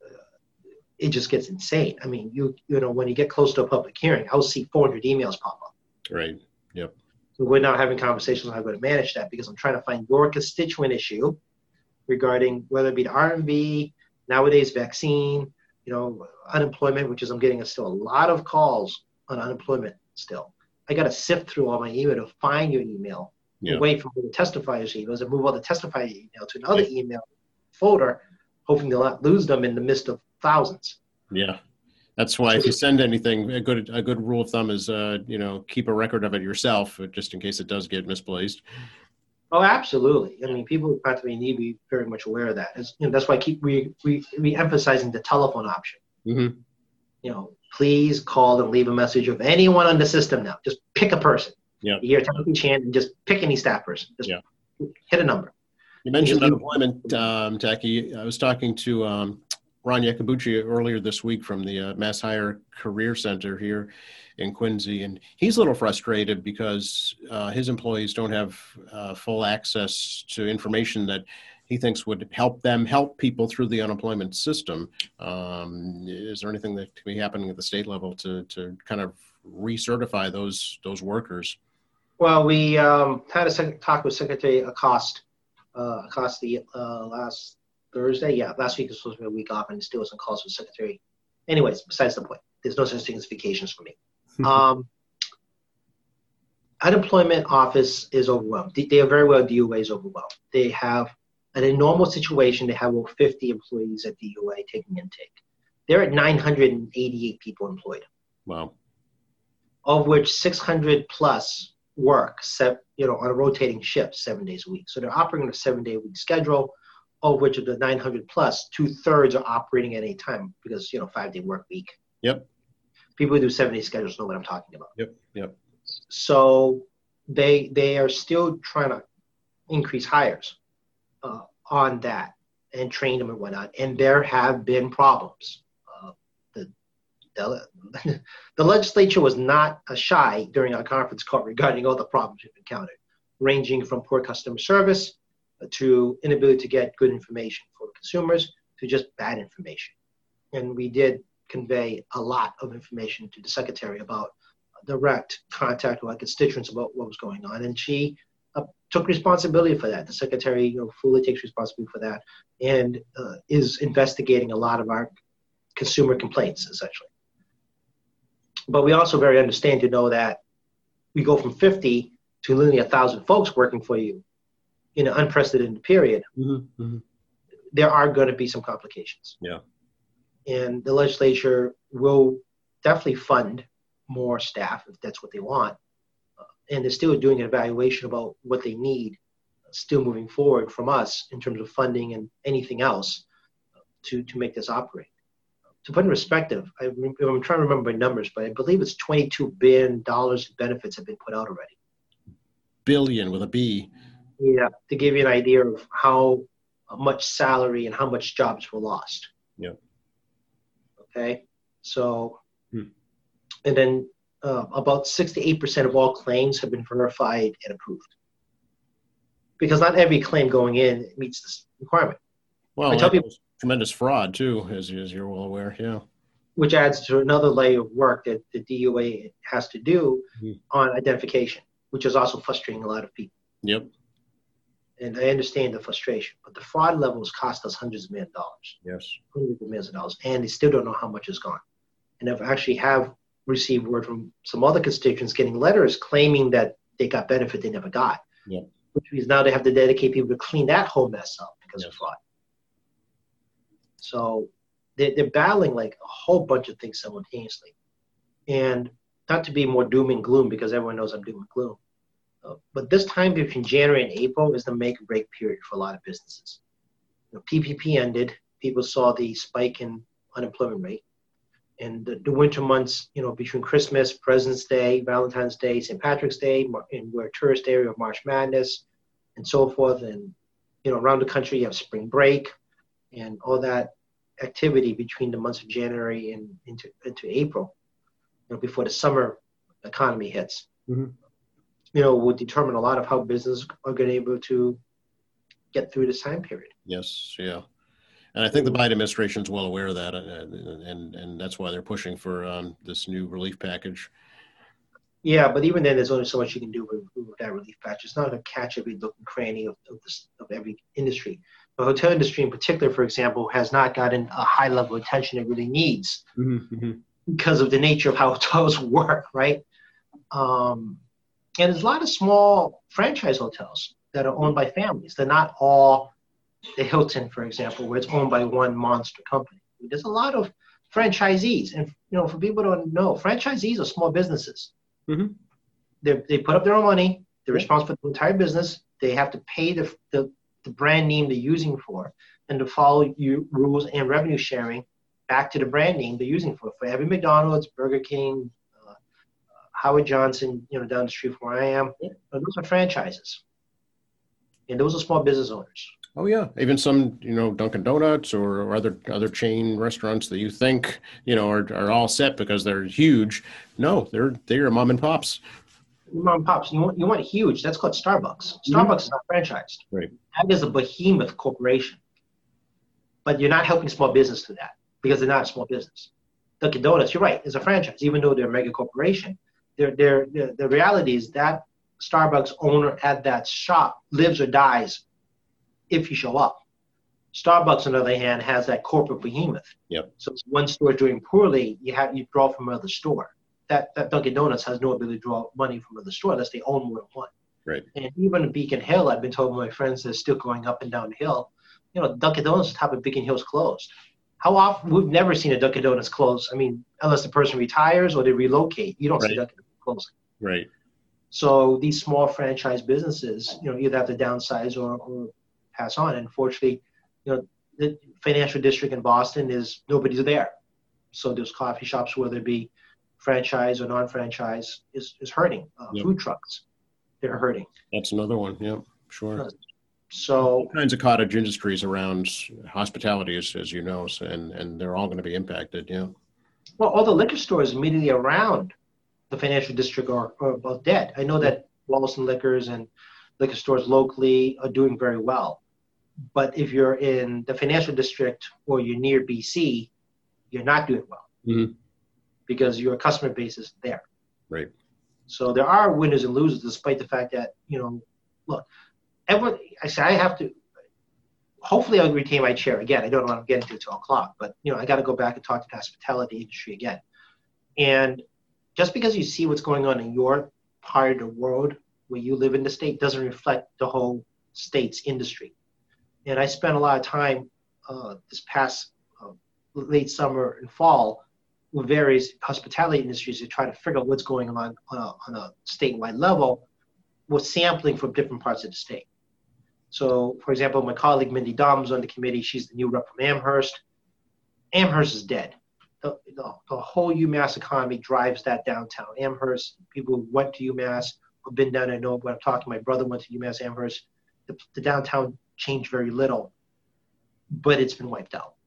it just gets insane. I mean, you you know, when you get close to a public hearing, I'll see four hundred emails pop up. Right. Yep. So we're now having conversations on how I'm going to manage that, because I'm trying to find your constituent issue regarding whether it be the R M V, nowadays vaccine, you know, unemployment, which is I'm getting a, still a lot of calls on unemployment still. I got to sift through all my email to find your email, Yeah. away from the testifiers emails, and move all the testifier email to another email folder, hoping to not lose them in the midst of thousands. Yeah. That's why if you send anything, a good a good rule of thumb is, uh, you know, keep a record of it yourself, just in case it does get misplaced. Oh, absolutely. I mean, people who contact me need to be very much aware of that. It's, you know, that's why I keep re, re, re-emphasizing the telephone option. Mm-hmm. You know, please call and leave a message of anyone on the system now. Just pick a person. Yeah. You hear Timothy Chan, and just pick any staff person. Just yeah. hit a number. You mentioned unemployment, um, Tacky. I was talking to um, Ron Yakabuchi earlier this week from the uh, Mass Hire Career Center here in Quincy, and he's a little frustrated because uh, his employees don't have uh, full access to information that he thinks would help them help people through the unemployment system. Um, is there anything that can be happening at the state level to to kind of recertify those those workers? Well, we um, had a second talk with Secretary Acosta, uh, Acosta uh, last Thursday. Yeah, last week was supposed to be a week off, and still some calls with Secretary. Anyways, besides the point, there's no such thing as vacations for me. um, unemployment office is overwhelmed. They are very well, D U A is overwhelmed. They have, in a normal situation, they have over fifty employees at D U A taking intake. They're at nine hundred eighty-eight people employed. Wow. Of which six hundred plus work, set, you know, on a rotating shift seven days a week. So they're operating on a seven-day week schedule, of which of the nine hundred plus, two thirds are operating at any time, because, you know, five-day work week. Yep. People who do seven-day schedules know what I'm talking about. Yep. Yep. So they they are still trying to increase hires uh, on that and train them and whatnot. And there have been problems. Uh, the, the the legislature was not uh, shy during our conference call regarding all the problems we've encountered, ranging from poor customer service to inability to get good information for consumers to just bad information. And we did convey a lot of information to the secretary about direct contact with our constituents about what was going on. And she uh, took responsibility for that. The secretary, you know, fully takes responsibility for that, and uh, is investigating a lot of our consumer complaints, essentially. But we also very understand to know that we go from fifty to nearly a thousand folks working for you in an unprecedented period. Mm-hmm. Mm-hmm. There are going to be some complications. Yeah. And the legislature will definitely fund more staff if that's what they want. Uh, and they're still doing an evaluation about what they need, uh, still moving forward from us in terms of funding and anything else uh, to, to make this operate. To put in perspective, I, I'm trying to remember my numbers, but I believe it's twenty-two billion dollars in benefits have been put out already. Billion with a B. Yeah, to give you an idea of how much salary and how much jobs were lost. Yeah. Okay, so, hmm. and then uh, about sixty-eight percent of all claims have been verified and approved. Because not every claim going in meets this requirement. Well, I tell people, tremendous fraud too, as, as you're well aware, yeah. Which adds to another layer of work that the D U A has to do mm-hmm. on identification, which is also frustrating a lot of people. Yep. And I understand the frustration, but the fraud levels cost us hundreds of millions of dollars. Yes. Hundreds of millions of dollars, and they still don't know how much is gone. And I've actually have received word from some other constituents getting letters claiming that they got benefit they never got. Yep. Which means now they have to dedicate people to clean that whole mess up because yes. of fraud. So they're, they're battling like a whole bunch of things simultaneously. And not to be more doom and gloom, because everyone knows I'm doom and gloom. Uh, but this time between January and April is the make or break period for a lot of businesses. You know, P P P ended, people saw the spike in unemployment rate. And the, the winter months, you know, between Christmas, President's Day, Valentine's Day, Saint Patrick's Day, and we're a tourist area of March Madness, and so forth. And, you know, around the country, you have spring break and all that activity between the months of January and into, into April, you know, before the summer economy hits, mm-hmm. you know, will determine a lot of how business are going to be able to get through this time period. Yes, yeah. And I think the Biden administration is well aware of that, and and, and that's why they're pushing for um, this new relief package. Yeah, but even then, there's only so much you can do with, with that relief package. It's not going to catch every nook and cranny of, of, this, of every industry. The hotel industry in particular, for example, has not gotten a high level of attention it really needs mm-hmm. because of the nature of how hotels work, right? Um, and there's a lot of small franchise hotels that are owned by families. They're not all the Hilton, for example, where it's owned by one monster company. There's a lot of franchisees. And, you know, for people who don't know, franchisees are small businesses. Mm-hmm. They they put up their own money. They're responsible for the entire business. They have to pay the, the, the brand name they're using for and to follow you, rules and revenue sharing back to the brand name they're using for. For every McDonald's, Burger King, uh, uh, Howard Johnson, you know, down the street from where I am, yeah. Those are franchises. And those are small business owners. Oh yeah, even some, you know, Dunkin' Donuts or, or other other chain restaurants that you think, you know, are are all set because they're huge. No, they're they're mom and pops. Mom and pops. You want you want huge? That's called Starbucks. Starbucks mm-hmm. is not franchised. Right. That is a behemoth corporation. But you're not helping small business to that because they're not a small business. Dunkin' Donuts, you're right, is a franchise, even though they're a mega corporation. They're, they're, they're, the reality is that Starbucks owner at that shop lives or dies if you show up. Starbucks, on the other hand, has that corporate behemoth. Yep. So if one store is doing poorly, you have you draw from another store. That that Dunkin' Donuts has no ability to draw money from another store unless they own more than one. Right. And even in Beacon Hill, I've been told by my friends that are still going up and down the hill. You know, Dunkin' Donuts top of Beacon Hill's closed. How often? We've never seen a Dunkin' Donuts close. I mean, unless the person retires or they relocate, you don't right. see Dunkin' Donuts closing. Right. So these small franchise businesses, you know, either have to downsize or, or pass on. And unfortunately, you know, the financial district in Boston is nobody's there. So those coffee shops, whether it be franchise or non-franchise, is, is hurting. Uh, yep. Food trucks, they're hurting. That's another one. Yeah, sure. Uh, so all kinds of cottage industries around hospitality, as, as you know, so, and, and they're all going to be impacted. Yeah. Well, all the liquor stores immediately around the financial district are, are about dead. I know that Wallaston Liquors and liquor stores locally are doing very well. But if you're in the financial district or you're near B C, you're not doing well mm-hmm. because your customer base is there. Right. So there are winners and losers, despite the fact that, you know, look, everyone, I say I have to, hopefully I'll retain my chair again. I don't know what I'm getting to twelve o'clock, but, you know, I got to go back and talk to the hospitality industry again. And just because you see what's going on in your part of the world where you live in the state doesn't reflect the whole state's industry. And I spent a lot of time uh, this past uh, late summer and fall with various hospitality industries to try to figure out what's going on on a, on a statewide level with sampling from different parts of the state. So, for example, my colleague Mindy Dom's on the committee. She's the new rep from Amherst. Amherst is dead. The, the, the whole UMass economy drives that downtown. Amherst, people who went to UMass or been down there know what I'm talking. My brother went to UMass Amherst. The, the downtown changed very little, but it's been wiped out.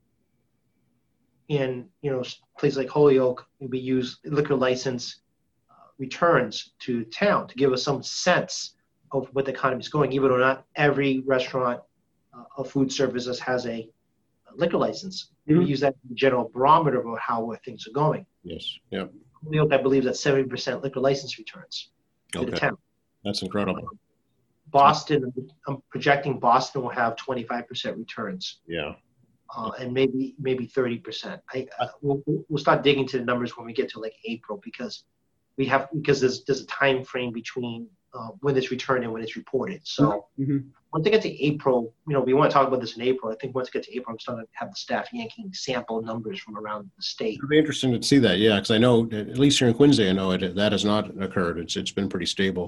And, you know, places like Holyoke, we use liquor license uh, returns to town to give us some sense of what the economy is going, even though not every restaurant uh, or food services has a, a liquor license. Mm-hmm. We use that as a general barometer of how where things are going. Yes. Yep. Holyoke, I believe, that seventy percent liquor license returns to okay. the town. That's incredible. Boston, I'm projecting Boston will have twenty-five percent returns. Yeah. Uh, and maybe maybe thirty percent. I uh, we'll, we'll start digging to the numbers when we get to like April because we have because there's there's a time frame between uh, when it's returned and when it's reported. So mm-hmm. once I get to April, you know, we want to talk about this in April. I think once I get to April, I'm starting to have the staff yanking sample numbers from around the state. It'd be interesting to see that, yeah, because I know at least here in Quincy, I know it that has not occurred. It's it's been pretty stable.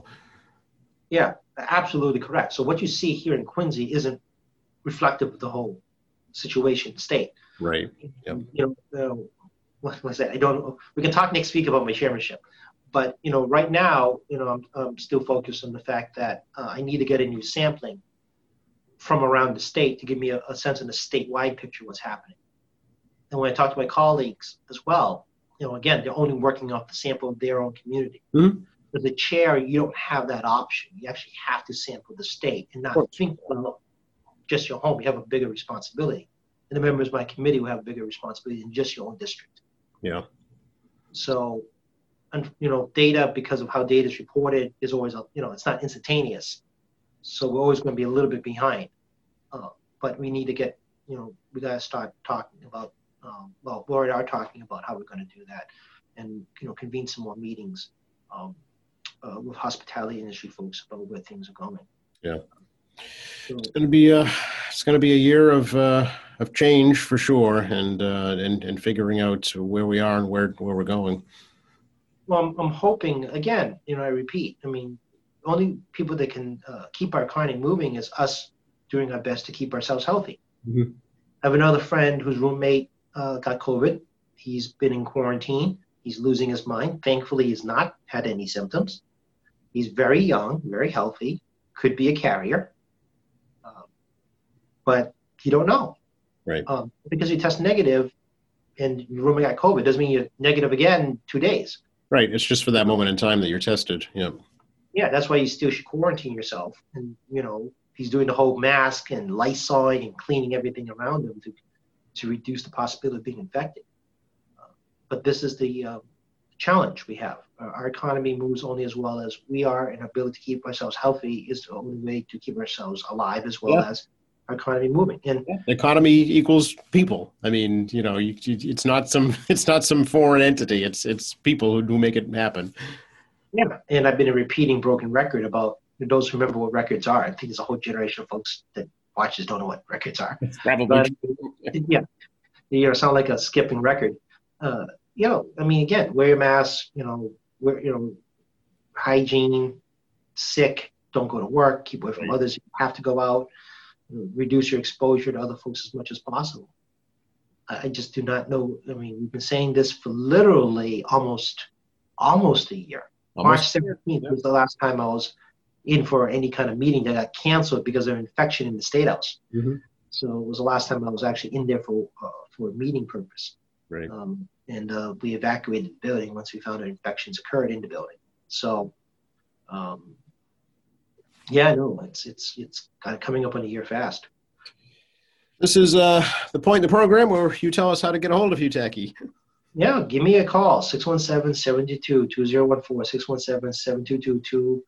Yeah, absolutely correct. So what you see here in Quincy isn't reflective of the whole situation state. Right. Yep. You know, uh, what was that? I don't. We can talk next week about my chairmanship, but you know, right now, you know, I'm, I'm still focused on the fact that uh, I need to get a new sampling from around the state to give me a, a sense of the statewide picture of what's happening. And when I talk to my colleagues as well, you know, again, they're only working off the sample of their own community. Mm-hmm. As a chair, you don't have that option. You actually have to sample the state and not think about just your home. You have a bigger responsibility. And the members of my committee will have a bigger responsibility than just your own district. Yeah. So, and, you know, data, because of how data is reported, is always, a, you know, it's not instantaneous. So we're always going to be a little bit behind. Uh, but we need to get, you know, we got to start talking about, um, well, we already are talking about how we're going to do that and, you know, convene some more meetings um, uh, with hospitality industry folks about where things are going. Yeah. So, it's going to be a, it's going to be a year of, uh, of change for sure. And, uh, and, and figuring out where we are and where, where we're going. Well, I'm, I'm hoping, again, you know, I repeat, I mean, the only people that can uh, keep our economy moving is us doing our best to keep ourselves healthy. Mm-hmm. I have another friend whose roommate uh, got COVID. He's been in quarantine. He's losing his mind. Thankfully, he's not had any symptoms. He's very young, very healthy, could be a carrier. Uh, but you don't know. Right. Um, because you test negative and your roommate got COVID doesn't mean you're negative again in two days. Right. It's just for that moment in time that you're tested. Yeah. Yeah, that's why you still should quarantine yourself. And, you know, he's doing the whole mask and Lysoling and cleaning everything around him to, to reduce the possibility of being infected. Uh, but this is the uh, challenge we have. Our, our economy moves only as well as we are, and our ability to keep ourselves healthy is the only way to keep ourselves alive as well yeah. as our economy moving. And yeah. The economy equals people. I mean, you know, you, you, it's not some it's not some foreign entity. It's it's people who do make it happen. Yeah, and I've been a repeating broken record about those who remember what records are. I think there's a whole generation of folks that watches don't know what records are. It's probably but, yeah, you know, sound like a skipping record. Uh, you know, I mean, again, wear your mask. You know, wear, you know, hygiene. Sick, don't go to work. Keep away from right. others. You have to go out. You know, reduce your exposure to other folks as much as possible. I, I just do not know. I mean, we've been saying this for literally almost almost a year. March seventeenth yeah. was the last time I was in for any kind of meeting that got canceled because of an infection in the State House. Mm-hmm. So it was the last time I was actually in there for uh, for a meeting purpose. Right. Um, and uh, we evacuated the building once we found that infections occurred in the building. So, um, yeah, no, it's it's it's kind of coming up on a year fast. This is uh, the point in the program where you tell us how to get a hold of you, Tacky. Yeah, give me a call, six one seven, seven two two, two zero one four, six one seven, seven two two,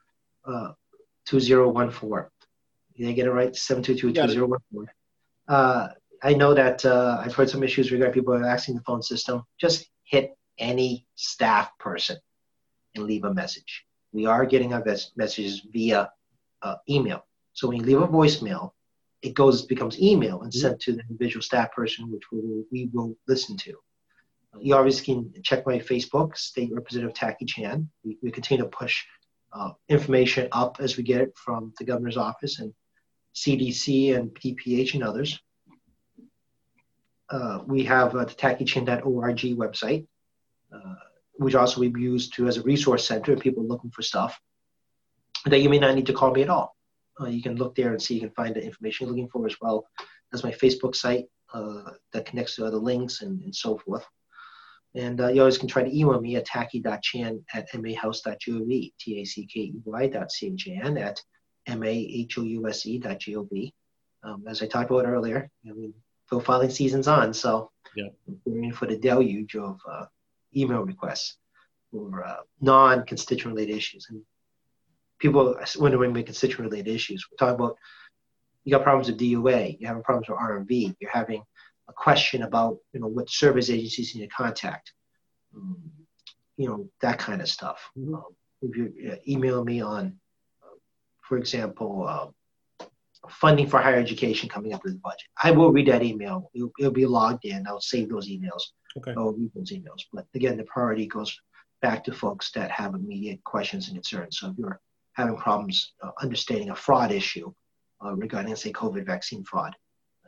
two zero one four. Did I get it right? seven two two, two zero one four. Uh, I know that uh, I've heard some issues regarding people asking the phone system. Just hit any staff person and leave a message. We are getting our messages via uh, email. So when you leave a voicemail, it goes becomes email and sent to the individual staff person, which we will, we will listen to. You obviously can check my Facebook, State Representative Tacky Chan. We, we continue to push uh, information up as we get it from the governor's office and C D C and P P H and others. Uh, we have uh, the tacky chan dot org website, uh, which also we've used to as a resource center if people are looking for stuff that you may not need to call me at all. Uh, you can look there and see you can find the information you're looking for, as well as my Facebook site uh, that connects to other links and, and so forth. And uh, you always can try to email me at tacky dot chan at mahouse dot gov, T A C K E Y dot C H A N at M A H O U S E dot G O V. Um, as I talked about earlier, I mean, bill filing season's on, so yeah. we're in for the deluge of uh, email requests for uh, non-constituent-related issues. And people are wondering about constituent-related issues. We're talking about, you got problems with D U A, you're having problems with R M V, you're having a question about, you know, what service agencies you need to contact, um, you know, that kind of stuff. Mm-hmm. Um, if you uh, email me on, uh, for example, uh, funding for higher education coming up with the budget, I will read that email. It'll, it'll be logged in. I'll save those emails. Okay. I'll read those emails. But again, the priority goes back to folks that have immediate questions and concerns. So if you're having problems uh, understanding a fraud issue uh, regarding, say, COVID vaccine fraud,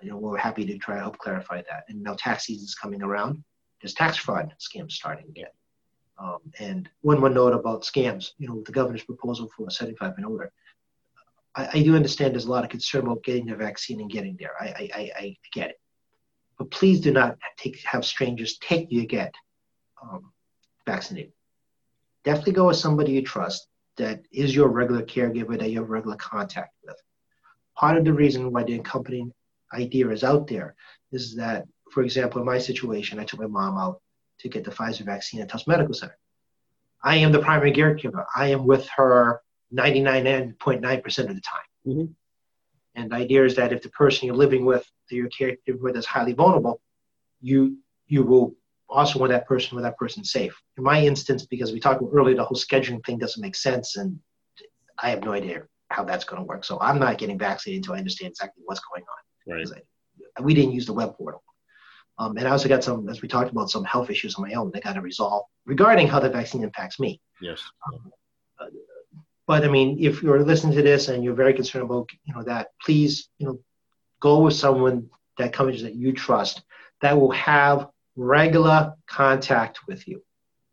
you know, we're happy to try to help clarify that. And now tax season is coming around. There's tax fraud scams starting again. Um, and one more note about scams, you know, with the governor's proposal for seventy-five and older, I, I do understand there's a lot of concern about getting the vaccine and getting there. I, I, I get it. But please do not take have strangers take you to get um, vaccinated. Definitely go with somebody you trust that is your regular caregiver that you have regular contact with. Part of the reason why the accompanying idea is out there is that, for example, in my situation, I took my mom out to get the Pfizer vaccine at Tufts Medical Center. I am the primary caregiver. I am with her ninety-nine point nine percent of the time. Mm-hmm. And the idea is that if the person you're living with, that you're caregiving with, is highly vulnerable, you you will also want that person with that person safe. In my instance, because we talked about earlier, the whole scheduling thing doesn't make sense, and I have no idea how that's going to work. So I'm not getting vaccinated until I understand exactly what's going on. Right. I, we didn't use the web portal. Um, and I also got some, as we talked about, some health issues on my own that got to resolve regarding how the vaccine impacts me. Yes. Um, uh, but I mean, if you're listening to this and you're very concerned about, you know, that, please, you know, go with someone that companies that you trust that will have regular contact with you.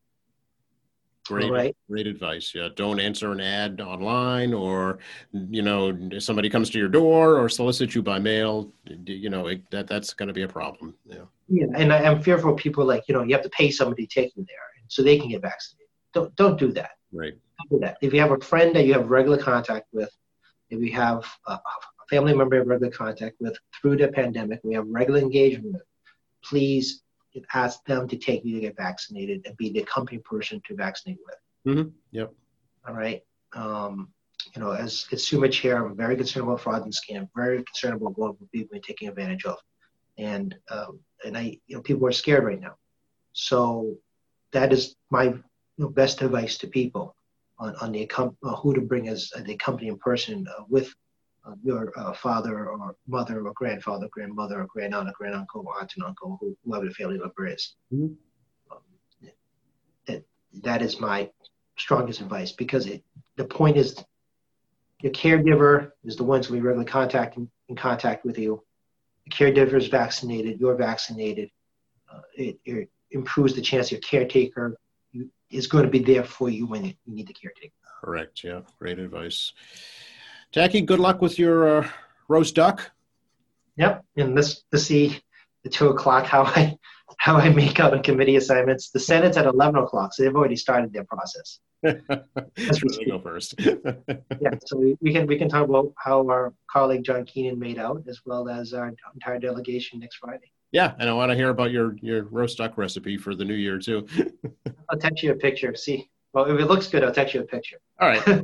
Great, right? Great advice. Yeah, don't answer an ad online, or you know, somebody comes to your door or solicits you by mail. You know, it, that that's going to be a problem. Yeah. Yeah, and I, I'm fearful people like, you know, you have to pay somebody to take you there so they can get vaccinated. Don't don't do that. Right. Don't do that. If you have a friend that you have regular contact with, if you have a, a family member you have regular contact with through the pandemic, we have regular engagement with, please ask them to take you to get vaccinated and be the company person to vaccinate with. Mm-hmm. Yep. All right. Um, you know, as consumer chair, I'm very concerned about fraud and scam, very concerned about what people are taking advantage of. And, um, and I, you know, people are scared right now. So that is my you know, best advice to people on, on the uh, who to bring as uh, the accompanying person uh, with uh, your uh, father or mother or grandfather, grandmother, or grandaunt, or granduncle, or aunt and uncle, who, whoever the family member is. Mm-hmm. um, that, that is my strongest advice, because it, the point is your caregiver is the ones who we regularly contact in, in contact with you. The caregiver is vaccinated, you're vaccinated. Uh, it, it improves the chance your caretaker is going to be there for you when you need the caretaker. Correct. Yeah. Great advice. Jackie, good luck with your uh, roast duck. Yep. And let's, let's see at two o'clock how I how I make out on committee assignments. The Senate's at eleven o'clock, so they've already started their process. That's where they go first. Yeah. So we, we can we can talk about how our colleague John Keenan made out, as well as our entire delegation next Friday. Yeah, and I want to hear about your your roast duck recipe for the new year too. I'll text you a picture. See, well, if it looks good, I'll text you a picture. All right.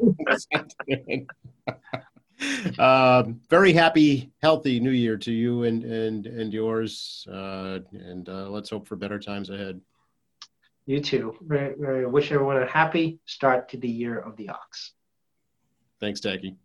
um, very happy, healthy New Year to you and and and yours, uh, and uh, let's hope for better times ahead. You too. I wish everyone a happy start to the year of the ox. Thanks, Tacky.